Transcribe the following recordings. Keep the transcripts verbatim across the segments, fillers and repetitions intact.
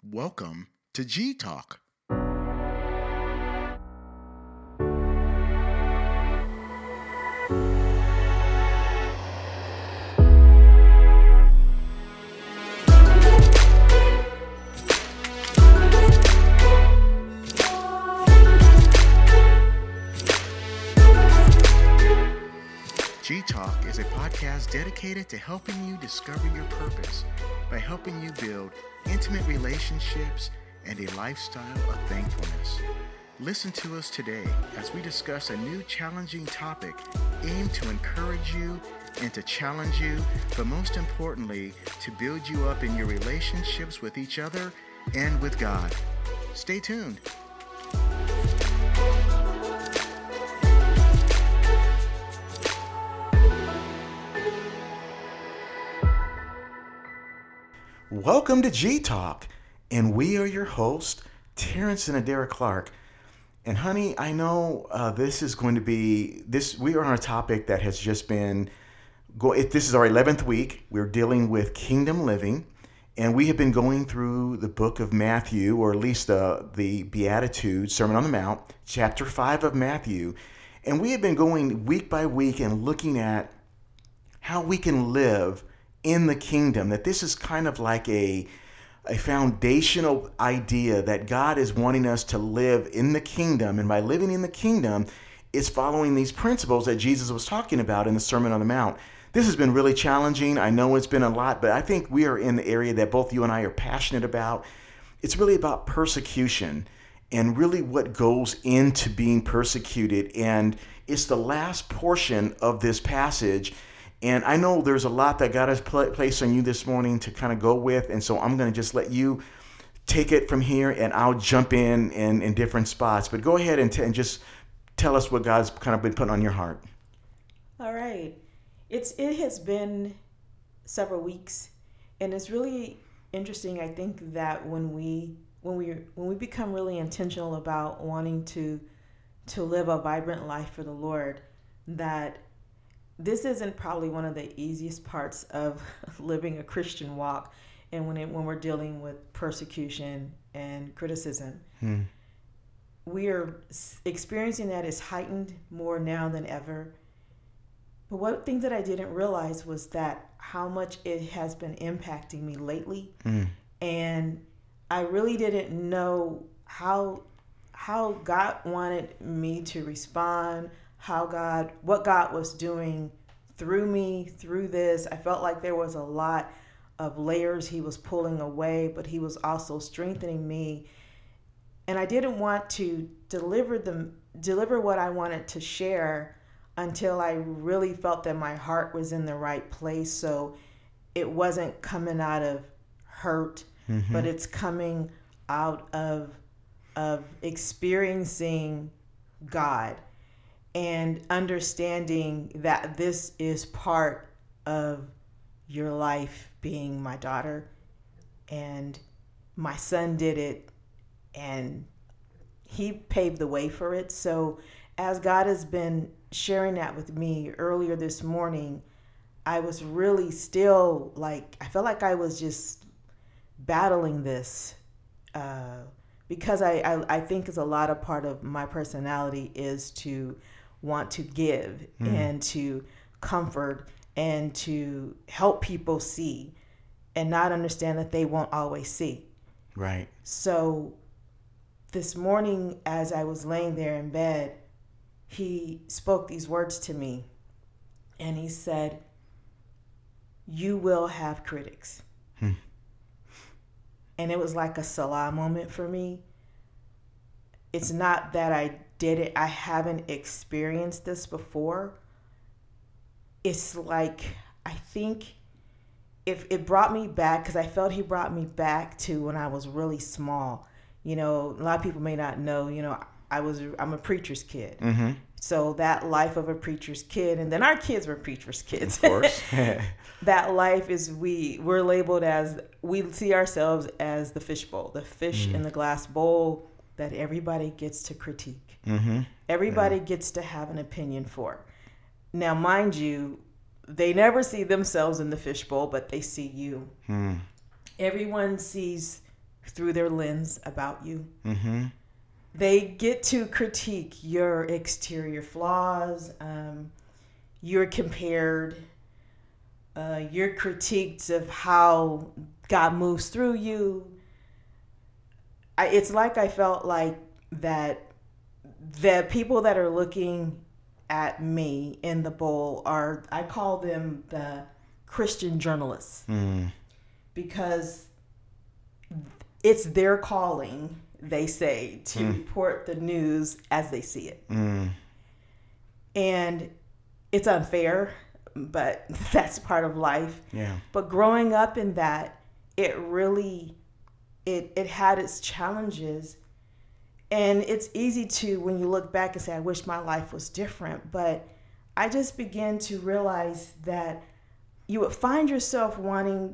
Welcome to G Talk. G Talk is a podcast dedicated to helping you discover your purpose by helping you build intimate relationships and a lifestyle of thankfulness. Listen to us today as we discuss a new challenging topic aimed to encourage you and to challenge you, but most importantly, to build you up in your relationships with each other and with God. Stay tuned. Welcome to G Talk, and we are your hosts, Terrence and Adara Clark. And honey, I know uh, this is going to be this. We are on a topic that has just been go. It, this is our eleventh week. We're dealing with kingdom living, and we have been going through the book of Matthew, or at least uh, the Beatitudes, Sermon on the Mount, chapter five of Matthew, and we have been going week by week and looking at how we can live in the kingdom. That this is kind of like a a foundational idea that God is wanting us to live in the kingdom, and by living in the kingdom is following these principles that Jesus was talking about in the Sermon on the Mount. This has been really challenging. I know it's been a lot, but I think we are in the area that both you and I are passionate about. It's really about persecution and really what goes into being persecuted, and it's the last portion of this passage. And I know there's a lot that God has pl- placed on you this morning to kind of go with. And so I'm going to just let you take it from here, and I'll jump in in, in different spots. But go ahead and, t- and just tell us what God's kind of been putting on your heart. All right. It's It has been several weeks, and it's really interesting. I think that when we when we when we become really intentional about wanting to to live a vibrant life for the Lord, that this isn't probably one of the easiest parts of living a Christian walk, and when it, when we're dealing with persecution and criticism. Hmm. We are experiencing that is heightened more now than ever. But one thing that I didn't realize was that how much it has been impacting me lately. Hmm. And I really didn't know how how God wanted me to respond, how God, what God was doing through me, through this. I felt like there was a lot of layers he was pulling away, but he was also strengthening me. And I didn't want to deliver them, deliver what I wanted to share until I really felt that my heart was in the right place. So it wasn't coming out of hurt, mm-hmm. but it's coming out of of experiencing God and understanding that this is part of your life, being my daughter, and my son did it, and he paved the way for it. So as God has been sharing that with me earlier this morning, I was really still like, I felt like I was just battling this, uh, because I, I, I think is a lot of part of my personality is to want to give mm. and to comfort and to help people see and not understand that they won't always see. Right. So this morning, as I was laying there in bed, he spoke these words to me, and he said, "You will have critics." Hmm. And it was like a Salah moment for me. It's not that I did it, I haven't experienced this before. It's like, I think if it brought me back, because I felt he brought me back to when I was really small. You know, a lot of people may not know, you know, I was, I'm a preacher's kid. Mm-hmm. So that life of a preacher's kid, and then our kids were preacher's kids. Of course. That life is, we, we're labeled as, we see ourselves as the fishbowl, the fish mm. in the glass bowl that everybody gets to critique. Mm-hmm. Everybody yeah. gets to have an opinion for. Now, mind you, they never see themselves in the fishbowl, but they see you. Mm. Everyone sees through their lens about you. Mm-hmm. They get to critique your exterior flaws. Um, you're compared. Uh, you're critiqued of how God moves through you. I, it's like I felt like that the people that are looking at me in the bowl are, I call them the Christian journalists, Mm. because it's their calling, they say, to Mm. report the news as they see it. Mm. And it's unfair, but that's part of life. Yeah. But growing up in that, it really, it, it had its challenges. And it's easy to, when you look back and say, I wish my life was different. But I just began to realize that you would find yourself wanting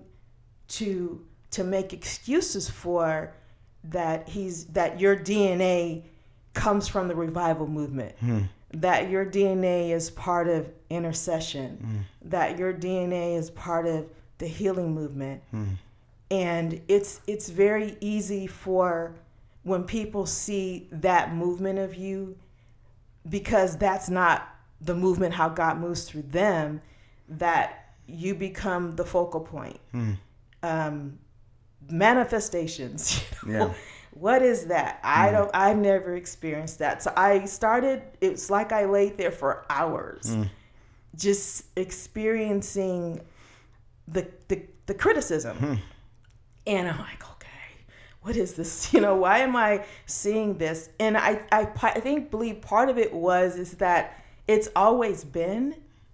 to to make excuses for that he's that your D N A comes from the revival movement, Mm. that your D N A is part of intercession, Mm. that your D N A is part of the healing movement. Mm. And it's it's very easy for when people see that movement of you, because that's not the movement how God moves through them, that you become the focal point. Mm. Um, manifestations, you know? Yeah. What is that? I Mm. don't, I've never experienced that. So I started, it's like I laid there for hours, Mm. just experiencing the, the, the criticism. Mm. And I'm like, okay, what is this? You know, why am I seeing this? And I, I, I think, believe part of it was, is that it's always been,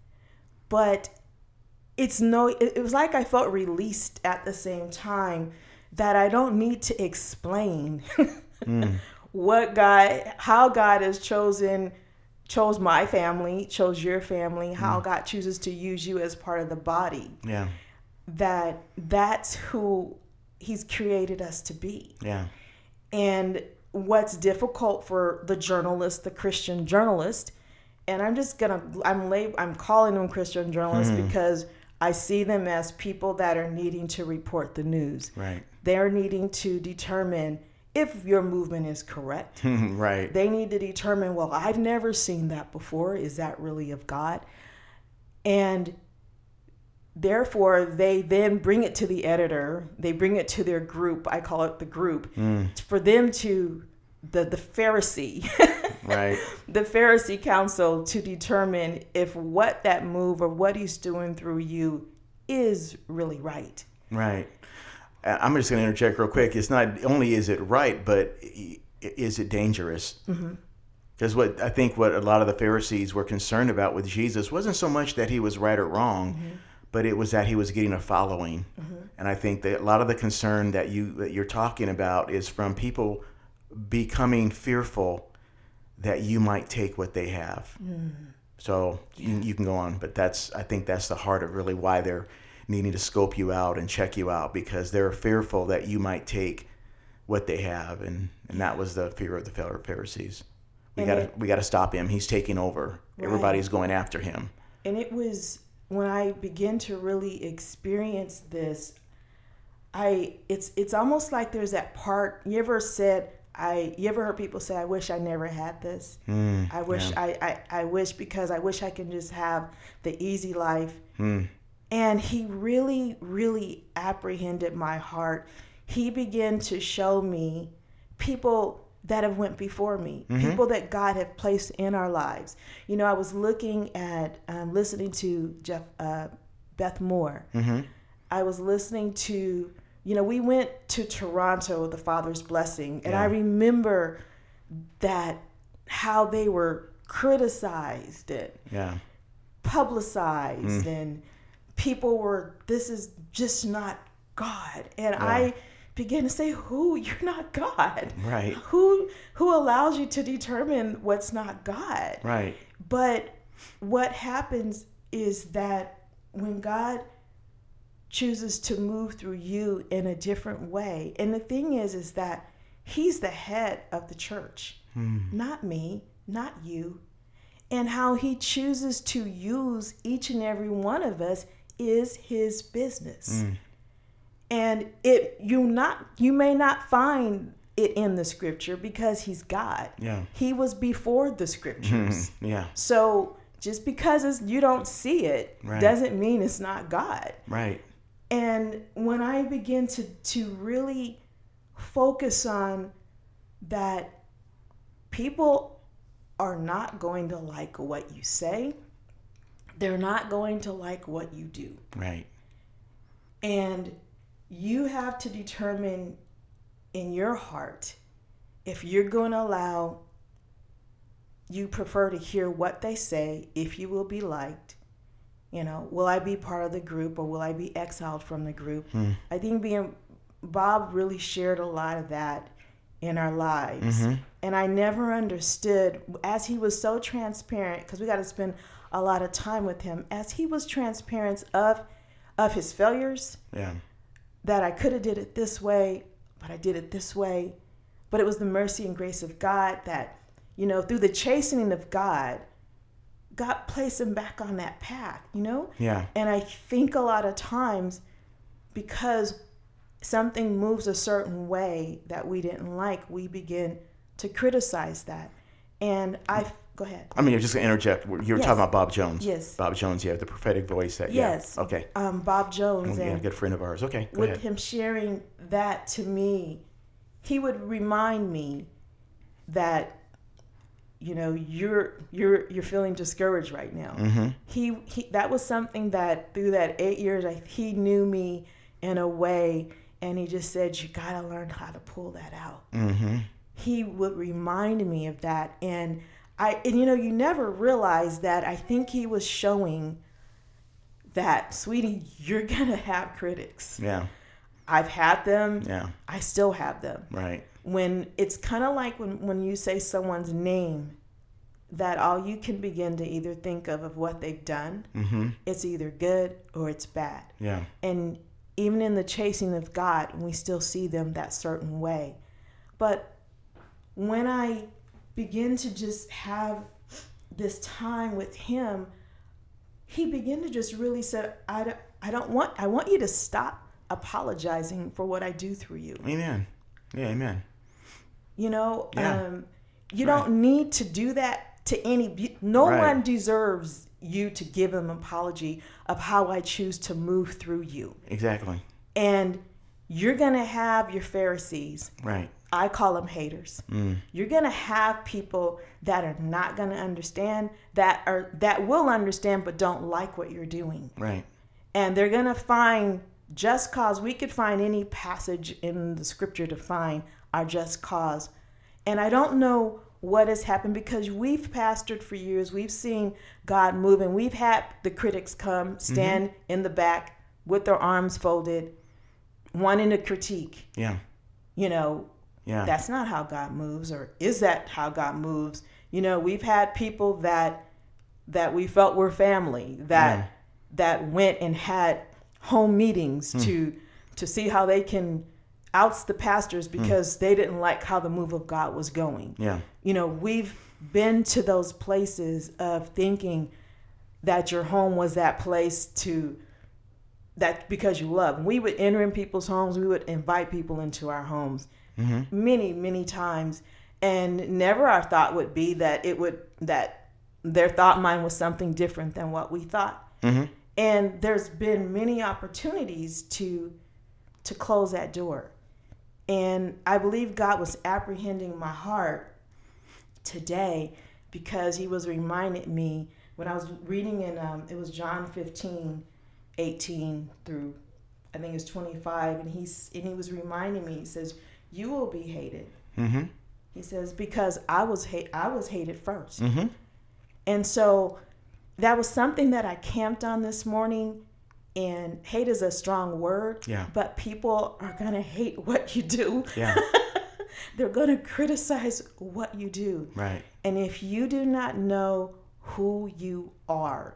but it's no, it, it was like I felt released at the same time, that I don't need to explain Mm. what God, how God has chosen, chose my family, chose your family, how Mm. God chooses to use you as part of the body. Yeah. That that's who he's created us to be. Yeah. And what's difficult for the journalist, the Christian journalist, and I'm just gonna, I'm lab- I'm calling them Christian journalists Mhm. because I see them as people that are needing to report the news. Right. They're needing to determine if your movement is correct. Right. They need to determine, well, I've never seen that before. Is that really of God? And therefore, they then bring it to the editor. They bring it to their group. I call it the group. Mm. For them to, the, the Pharisee, Right. the Pharisee council, to determine if what that move or what he's doing through you is really right. Right. Uh, I'm just going to interject real quick. It's not only is it right, but i- is it dangerous? Mm-hmm. Because what I think what a lot of the Pharisees were concerned about with Jesus wasn't so much that he was right or wrong, Mm-hmm. but it was that he was getting a following. Mm-hmm. And I think that a lot of the concern that you that you're talking about is from people becoming fearful that you might take what they have. Mm. So you, you can go on, but that's I think that's the heart of really why they're needing to scope you out and check you out, because they're fearful that you might take what they have, and, and that was the fear of the Pharisees. We And gotta it- we gotta stop him. He's taking over. Right. Everybody's going after him. And it was when I began to really experience this, I it's it's almost like there's that part. You ever said I? You ever heard people say, "I wish I never had this. Mm, I wish yeah. I, I I wish because I wish I can just have the easy life." Mm, And he really, really apprehended my heart. He began to show me people that have went before me, Mhm. people that God have placed in our lives. You know, I was looking at, um, listening to Jeff, uh, Beth Moore. mm-hmm. I was listening to, you know, we went to Toronto, the Father's Blessing, and Yeah. I remember that how they were criticized and Yeah. publicized, Mm. and people were, this is just not God. And Yeah. I began to say, who? You're not God. Right. Who who allows you to determine what's not God? Right. But what happens is that when God chooses to move through you in a different way, and the thing is, is that he's the head of the church, Mm. not me, not you. And how he chooses to use each and every one of us is his business. Mm. And it you not you may not find it in the scripture because he's God. Yeah. He was before the scriptures. Mm-hmm. Yeah. So just because it's, you don't see it Right. doesn't mean it's not God. Right. And when I begin to to really focus on that, people are not going to like what you say. They're not going to like what you do. Right. And you have to determine in your heart if you're going to allow, you prefer to hear what they say, if you will be liked. You know, will I be part of the group or will I be exiled from the group? Hmm. I think being Bob really shared a lot of that in our lives. Mm-hmm. And I never understood, as he was so transparent, because we got to spend a lot of time with him, as he was transparent of of his failures, Yeah. that I could have did it this way, but I did it this way. But it was the mercy and grace of God that, you know, through the chastening of God, God placed him back on that path, you know? Yeah. And I think a lot of times, because something moves a certain way that we didn't like, we begin to criticize that. And I, go ahead. I mean, you're just going to interject. You were Yes. talking about Bob Jones. Yes. Bob Jones, yeah, the prophetic voice. That, Yes. Yeah. Okay. Um, Bob Jones. Yeah, a and good friend of ours. Okay, go with ahead. him sharing that to me, he would remind me that, you know, you're you're you're feeling discouraged right now. Mm-hmm. He he that was something that through that eight years, I, he knew me in a way, and he just said, you gotta learn how to pull that out. Mm-hmm. He would remind me of that, and I and you know, you never realize that. I think he was showing that, sweetie, you're gonna have critics. Yeah. I've had them. Yeah. I still have them. Right. When it's kind of like when, when you say someone's name, that all you can begin to either think of of what they've done, Mm-hmm. it's either good or it's bad. Yeah. And even in the chasing of God, we still see them that certain way. But when I begin to just have this time with him, he began to just really say, I don't, I don't want, I want you to stop apologizing for what I do through you. Amen. Yeah, amen. You know, Yeah. um, you Right. don't need to do that to any, no Right. one deserves you to give an apology of how I choose to move through you. Exactly. And you're going to have your Pharisees. Right. I call them haters. Mm. You're going to have people that are not going to understand, that are that will understand but don't like what you're doing. Right. And they're going to find just cause. We could find any passage in the scripture to find our just cause. And I don't know what has happened, because we've pastored for years. We've seen God move, and we've had the critics come, stand mm-hmm. in the back with their arms folded, wanting to critique. Yeah. You know, yeah. That's not how God moves, or is that how God moves? You know, we've had people that that we felt were family that yeah. that went and had home meetings hmm. to to see how they can oust the pastors because hmm. they didn't like how the move of God was going. Yeah. You know, we've been to those places of thinking that your home was that place to that because you love. We would enter in people's homes. We would invite people into our homes mm-hmm. many, many times. And never our thought would be that it would, that their thought mind was something different than what we thought. Mm-hmm. And there's been many opportunities to, to close that door. And I believe God was apprehending my heart today, because he was reminding me when I was reading in, um, it was John fifteen, eighteen through, I think it's twenty-five. And he's, and he was reminding me, he says, you will be hated. Mm-hmm. He says, because I was hate, I was hated first. Mm-hmm. And so that was something that I camped on this morning. And hate is a strong word, yeah. but people are going to hate what you do. Yeah. They're going to criticize what you do. Right. And if you do not know who you are,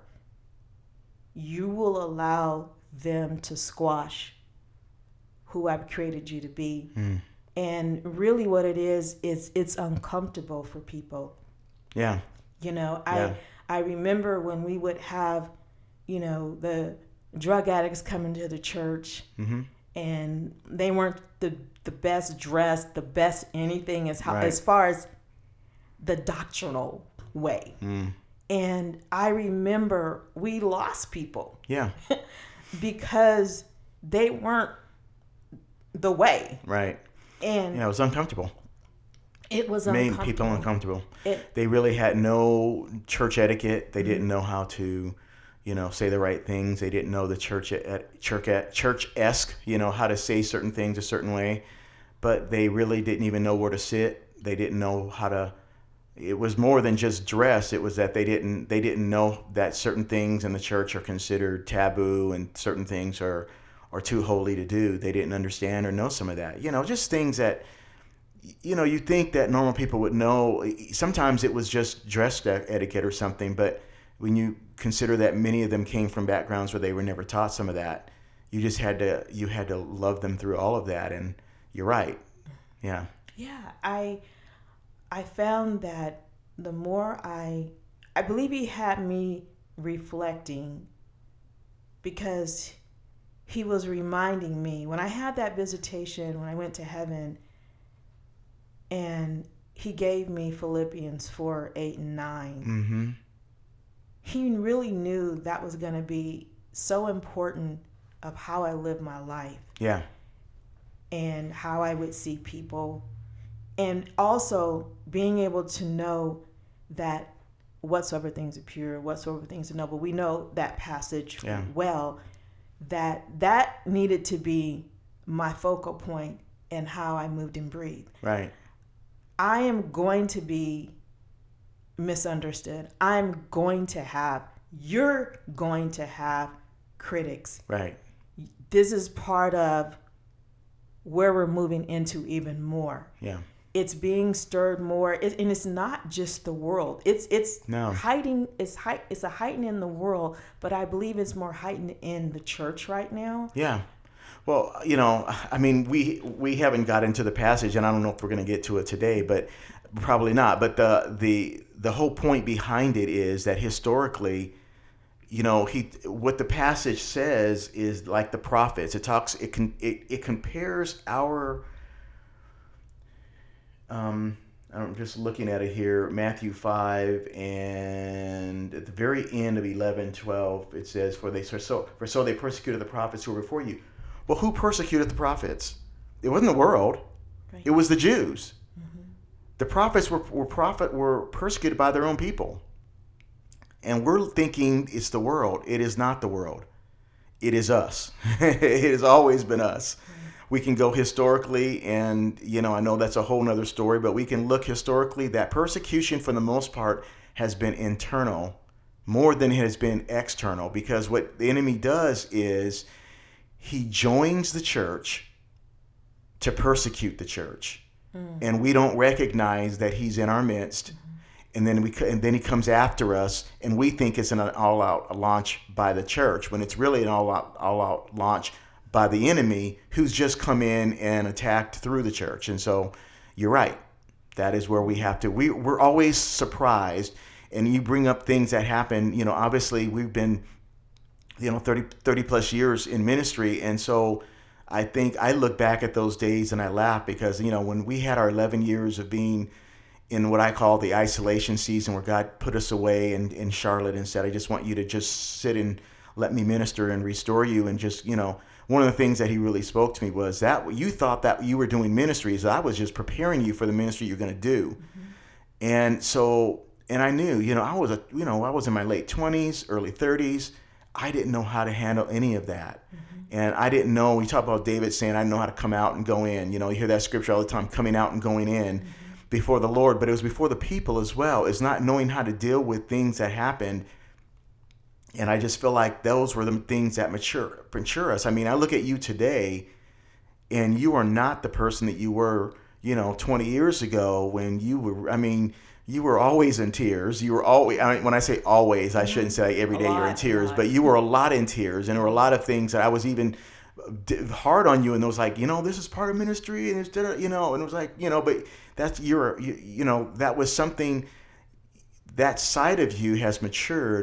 you will allow them to squash who I've created you to be. Mm. And really what it is, is it's uncomfortable for people. Yeah. You know, yeah. I I remember when we would have, you know, the drug addicts coming to the church, mm-hmm. and they weren't the the best dressed, the best anything as how, Right. as far as the doctrinal way. Mm. And I remember we lost people Yeah. because they weren't the way. Right. And Yeah, it was uncomfortable. it was Made uncomfortable. people uncomfortable. It, They really had no church etiquette. They Mm-hmm. didn't know how to, you know, say the right things. They didn't know the church et- church et- church-esque, you know, how to say certain things a certain way. But they really didn't even know where to sit. They didn't know how to. It was more than just dress. It was that they didn't they didn't know that certain things in the church are considered taboo and certain things are are too holy to do. They didn't understand or know some of that. You know, just things that, you know, you think that normal people would know. Sometimes it was just dress etiquette or something, but when you consider that many of them came from backgrounds where they were never taught some of that, you just had to you had to love them through all of that. And you're right. Yeah. yeah, I I found that the more I I believe he had me reflecting, because he was reminding me when I had that visitation, when I went to heaven, and he gave me Philippians four, eight, and nine. Mm-hmm. He really knew that was going to be so important of how I live my life Yeah. and how I would see people. And also being able to know that whatsoever things are pure, whatsoever things are noble. We know that passage Yeah. well, that that needed to be my focal point in how I moved and breathed. Right. I am going to be misunderstood. I'm going to have, you're going to have critics. Right. This is part of where we're moving into even more. Yeah. It's being stirred more, it, and it's not just the world. It's it's No. hiding. It's height. It's a heightened in the world, but I believe it's more heightened in the church right now. Yeah. Well, you know, I mean, we we haven't got into the passage, and I don't know if we're going to get to it today, but probably not. But the the the whole point behind it is that historically, you know, he what the passage says is like the prophets. It talks. It can. It, it compares our. Um, I'm just looking at it here, Matthew five, and at the very end of eleven, twelve, it says, "For they so for so they persecuted the prophets who were before you." Well, who persecuted the prophets? It wasn't the world. Right. It was the Jews. Mm-hmm. The prophets were were prophet were persecuted by their own people, and we're thinking it's the world. It is not the world. It is us. It has always been us. We can go historically, and, you know, I know that's a whole nother story, but we can look historically. That persecution, for the most part, has been internal more than it has been external, because what the enemy does is he joins the church to persecute the church. Mm. And we don't recognize that he's in our midst. Mm-hmm. And then we and then he comes after us, and we think it's an all-out launch by the church, when it's really an all-out all-out launch by the enemy, who's just come in and attacked through the church. And so you're right. That is where we have to, we, we're always surprised. And you bring up things that happen, you know, obviously we've been, you know, thirty, thirty plus years in ministry. And so I think I look back at those days and I laugh, because, you know, when we had our eleven years of being in what I call the isolation season, where God put us away in, in Charlotte and said, I just want you to just sit and let me minister and restore you. And just, you know, one of the things that he really spoke to me was that you thought that you were doing ministries. I was just preparing you for the ministry you're going to do. Mm-hmm. And so, and I knew, you know, I was a, you know, I was in my late twenties, early thirties. I didn't know how to handle any of that. Mm-hmm. And I didn't know, we talk about David saying, I know how to come out and go in. You know, you hear that scripture all the time, coming out and going in. Mm-hmm. Before the Lord, but it was before the people as well. It's not knowing how to deal with things that happened. And I just feel like those were the things that mature, mature us. I mean, I look at you today, and you are not the person that you were, you know, twenty years ago, when you were, I mean, you were always in tears. You were always, I mean, when I say always, I shouldn't say every day you're in tears, but you were a lot in tears. And there were a lot of things that I was even hard on you, and it was like, you know, this is part of ministry, and instead of, you know, and it was like, you know, but that's your, you, you know, that was something, that side of you has matured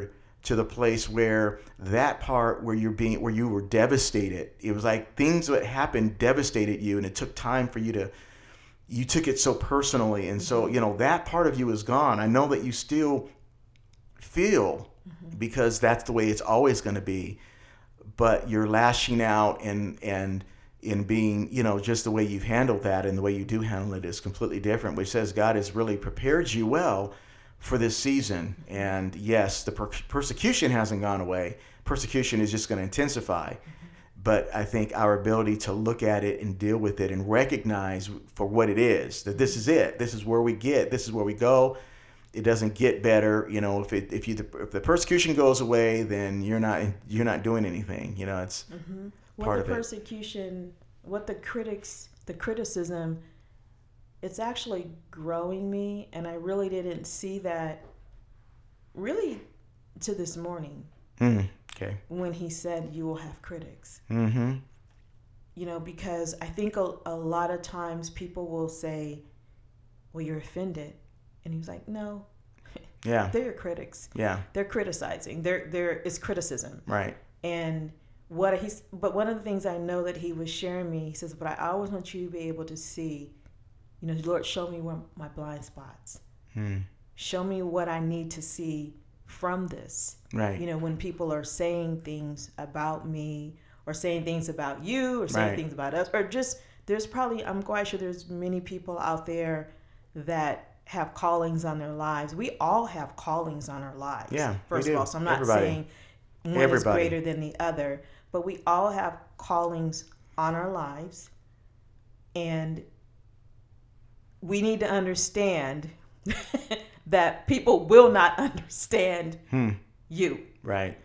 to the place where that part where you're being where you were devastated, it was like things that happened devastated you, and it took time for you to you took it so personally, and so you know that part of you is gone. I know that you still feel, mm-hmm. because that's the way it's always going to be, but you're lashing out and and in being, you know, just the way you've handled that and the way you do handle it is completely different, which says God has really prepared you well for this season. And yes, the per- persecution hasn't gone away. Persecution is just going to intensify. Mm-hmm. But I think our ability to look at it and deal with it and recognize for what it is, that this is it. This is where we get. This is where we go. It doesn't get better. You know, if it if you if the persecution goes away, then you're not you're not doing anything. You know, it's mm-hmm. part what of the it. persecution, what the critics, the criticism, it's actually growing me, and I really didn't see that really to this morning. Mm, okay. When he said you will have critics. Mm-hmm. You know, because I think a, a lot of times people will say, well, you're offended. And he was like, no. Yeah. They're your critics. Yeah. They're criticizing. There there is criticism. Right. And what he's but one of the things I know that he was sharing me, he says, but I always want you to be able to see, you know, Lord, show me where my blind spots. Hmm. Show me what I need to see from this. Right. You know, when people are saying things about me or saying things about you or saying right. things about us, or just there's probably, I'm quite sure there's many people out there that have callings on their lives. We all have callings on our lives. Yeah. First of all, so I'm not Everybody. saying one Everybody. is greater than the other, but we all have callings on our lives, and we need to understand that people will not understand hmm. you. Right.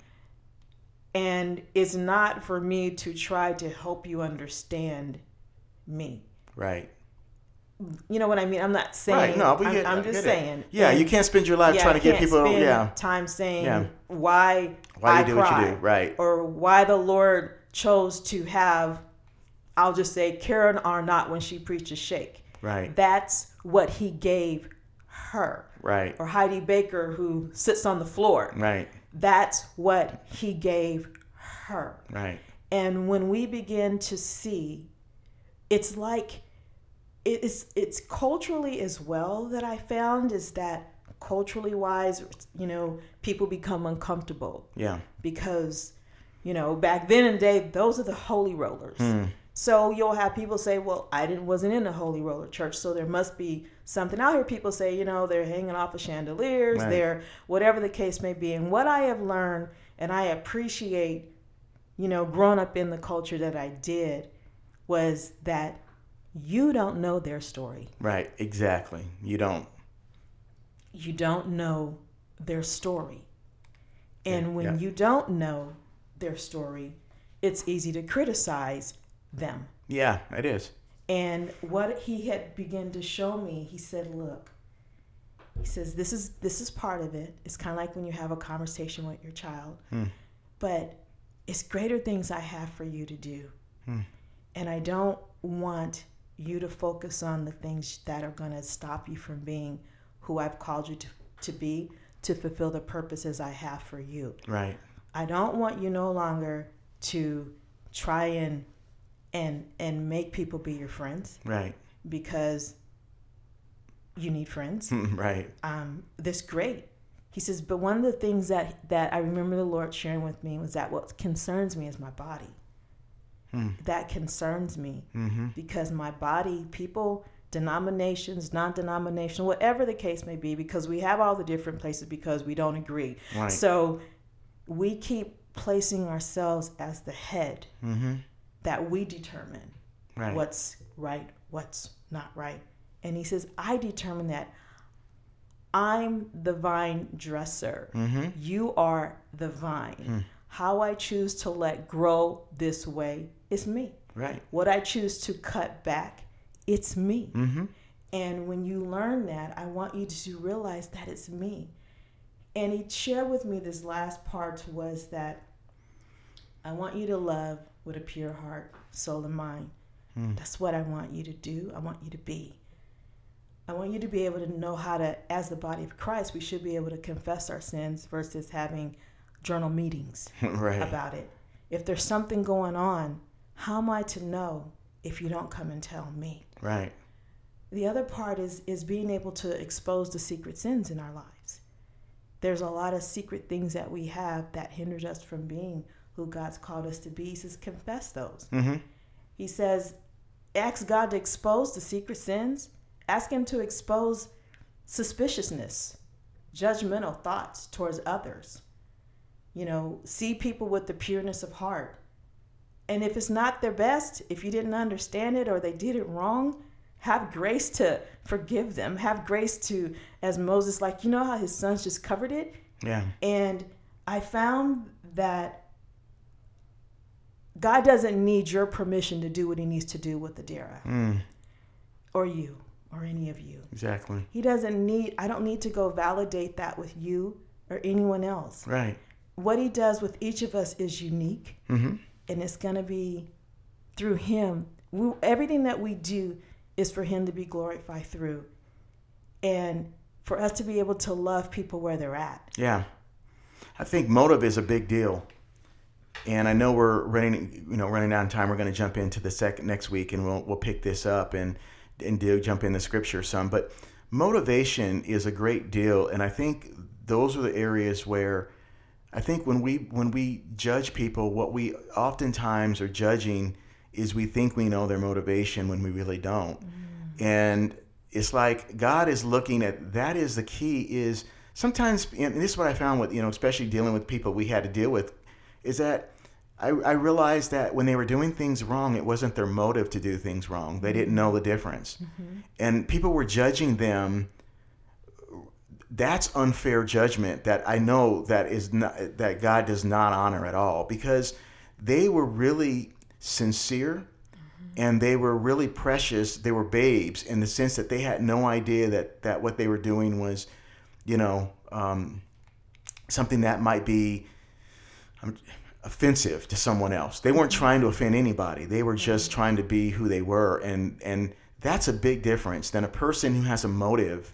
And it's not for me to try to help you understand me. Right. You know what I mean? I'm not saying. Right. No, we I'm, get, I'm I just get saying. It. Yeah, and, you can't spend your life yeah, trying to get can't people. Spend Yeah. time saying yeah. why why I you do cry, what you do. Right. or why the Lord chose to have, I'll just say, Karen Arnott when she preaches shake. Right. That's what He gave her. Right. Or Heidi Baker who sits on the floor. Right. That's what He gave her. Right. And when we begin to see, it's like, it's it's culturally as well that I found is that culturally wise, you know, people become uncomfortable. Yeah. Because, you know, back then in the day, those are the holy rollers. Hmm. So you'll have people say, well, I didn't wasn't in a holy roller church, so there must be something. I'll hear people say, you know, they're hanging off of chandeliers, right. they're whatever the case may be. And what I have learned, and I appreciate, you know, growing up in the culture that I did, was that you don't know their story. Right. Exactly. You don't. You don't know their story. And yeah. when yeah. you don't know their story, it's easy to criticize them. Yeah, it is. And what he had begun to show me, he said, look, he says, this is this is part of it. It's kind of like when you have a conversation with your child. Hmm. But it's greater things I have for you to do. Hmm. And I don't want you to focus on the things that are going to stop you from being who I've called you to, to be, to fulfill the purposes I have for you. Right. I don't want you no longer to try and and and make people be your friends. Right. Because you need friends. right. Um, that's great. He says, but one of the things that, that I remember the Lord sharing with me was that what concerns me is my body. Hmm. That concerns me mm-hmm. because my body, people, denominations, non-denominational, whatever the case may be, because we have all the different places because we don't agree. Right. So we keep placing ourselves as the head mm-hmm. that we determine right. what's right, what's not right. And he says, I determine that. I'm the vine dresser. Mm-hmm. You are the vine. Mm. How I choose to let grow this way is me. Right. What I choose to cut back, it's me. Mm-hmm. And when you learn that, I want you to realize that it's me. And he shared with me this last part was that I want you to love with a pure heart, soul, and mind. Mm. That's what I want you to do. I want you to be. I want you to be able to know how to, as the body of Christ, we should be able to confess our sins versus having journal meetings right. about it. If there's something going on, how am I to know if you don't come and tell me? Right. The other part is is being able to expose the secret sins in our lives. There's a lot of secret things that we have that hinders us from being who God's called us to be. He says, confess those. Mm-hmm. He says, ask God to expose the secret sins. Ask him to expose suspiciousness, judgmental thoughts towards others. You know, see people with the pureness of heart. And if it's not their best, if you didn't understand it or they did it wrong, have grace to forgive them. Have grace to, as Moses, like, you know how his sons just covered it? Yeah. And I found that God doesn't need your permission to do what he needs to do with Adara. Mm. Or you, or any of you. Exactly. He doesn't need, I don't need to go validate that with you or anyone else. Right. What he does with each of us is unique. Mm-hmm. And it's going to be through him. We, everything that we do is for him to be glorified through. And for us to be able to love people where they're at. Yeah. I think motive is a big deal. And I know we're running, you know, running out of time. We're going to jump into the second next week, and we'll we'll pick this up and and do jump in the scripture some. But motivation is a great deal, and I think those are the areas where I think when we when we judge people, what we oftentimes are judging is we think we know their motivation when we really don't. Mm. And it's like God is looking at, that is the key, is sometimes, and this is what I found with, you know, especially dealing with people we had to deal with, is that I, I realized that when they were doing things wrong, it wasn't their motive to do things wrong. They didn't know the difference. Mm-hmm. And people were judging them. That's unfair judgment that I know that is not, that God does not honor at all, because they were really sincere, mm-hmm. and they were really precious. They were babes in the sense that they had no idea that, that what they were doing was, you know, um, something that might be um, offensive to someone else. They weren't trying to offend anybody. They were just trying to be who they were. And, and that's a big difference than a person who has a motive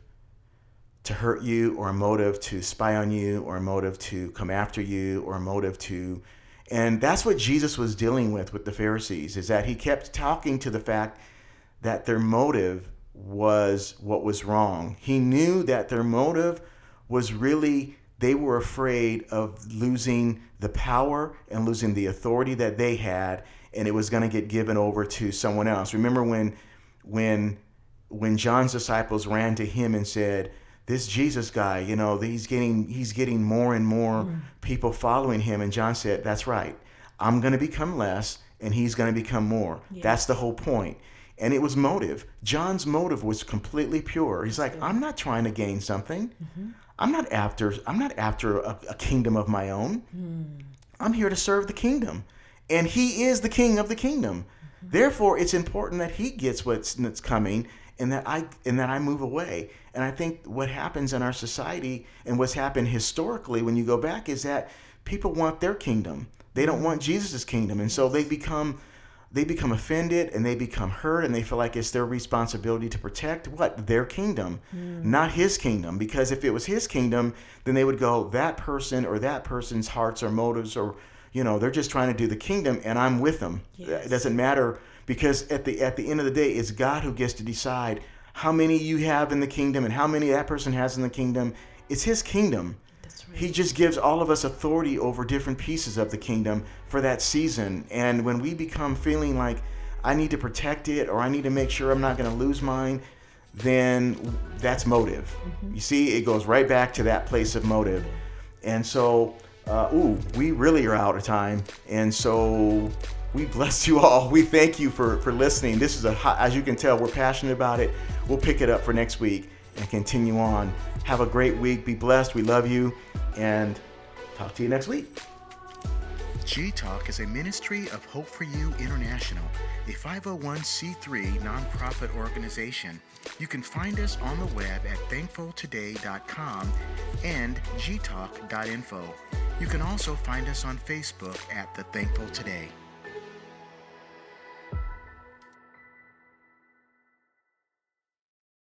to hurt you, or a motive to spy on you, or a motive to come after you, or a motive to, and that's what Jesus was dealing with with the Pharisees, is that he kept talking to the fact that their motive was what was wrong. He knew that their motive was really, they were afraid of losing the power and losing the authority that they had, and it was going to get given over to someone else. Remember when, when, when John's disciples ran to him and said, this Jesus guy, you know, he's getting he's getting more and more mm. people following him. And John said, that's right. I'm going to become less and he's going to become more. Yes. That's the whole point. And it was motive. John's motive was completely pure. He's like, I'm not trying to gain something. Mm-hmm. I'm not after I'm not after a, a kingdom of my own. Mm. I'm here to serve the kingdom. And he is the king of the kingdom. Mm-hmm. Therefore, it's important that he gets what's that's coming, and that I and that I move away. And I think what happens in our society, and what's happened historically when you go back, is that people want their kingdom. They don't want Jesus' kingdom. And so they become they become offended, and they become hurt, and they feel like it's their responsibility to protect what? Their kingdom, mm. not his kingdom. Because if it was his kingdom, then they would go, that person or that person's hearts or motives, or, you know, they're just trying to do the kingdom, and I'm with them. Yes. It doesn't matter, because at the at the end of the day, it's God who gets to decide how many you have in the kingdom and how many that person has in the kingdom. It's his kingdom. That's right. He just gives all of us authority over different pieces of the kingdom for that season. And when we become feeling like I need to protect it, or I need to make sure I'm not going to lose mine, then that's motive. Mm-hmm. You see, it goes right back to that place of motive. And so, uh, ooh, we really are out of time. And so we bless you all. We thank you for, for listening. This is a hot, as you can tell, we're passionate about it. We'll pick it up for next week and continue on. Have a great week. Be blessed. We love you. And talk to you next week. G-Talk is a ministry of Hope for You International, a five oh one c three nonprofit organization. You can find us on the web at thankful today dot com and g talk dot info. You can also find us on Facebook at The Thankful Today.